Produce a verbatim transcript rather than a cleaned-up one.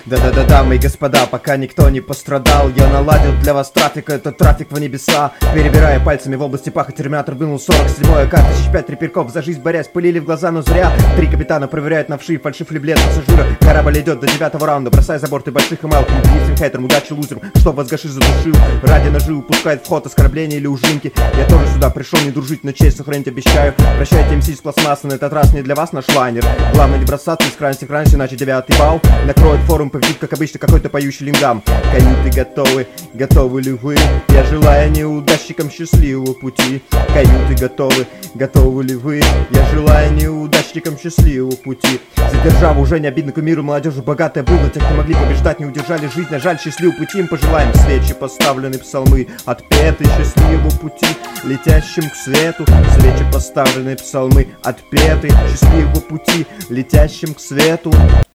Да-да-да, дамы и господа, пока никто не пострадал, я наладил для вас трафик, это трафик в небеса. Перебирая пальцами в области паха, терминатор вынул сорок седьмое ка, тысяч пять реперков, за жизнь борясь, пылили в глаза, но зря. Три капитана проверяют на вши, фальшив ли блед пассажира. Корабль идет до девятого раунда, бросая за борты больших и малых. Единственным хейтером, удачи лузером, что вас гашиш задушил. Ради наживы пускает в ход оскорбления или ужинки. Я тоже сюда пришел не дружить, но честь сохранить обещаю. Прощайте, эм си с пластмассы, на этот раз не для вас наш лайнер. Главное не бросаться из крайности в крайность, иначе девятый балл накроет форум, победит, как обычно, какой-то поющий лингам. Каюты готовы, готовы ли вы? Я желаю неудачникам счастливого пути. Каюты готовы, готовы ли вы? Я желаю неудачникам счастливого пути. За державу уже не обидно кумиру, молодежи богатая было. Те, кто могли побеждать, не удержали жизнь, а жаль счастливого пути. Им пожелаем свечи, поставлены псалмы, отпеты счастливого пути, летящим к свету. Свечи, поставлены псалмы, отпеты счастливого пути, летящим к свету.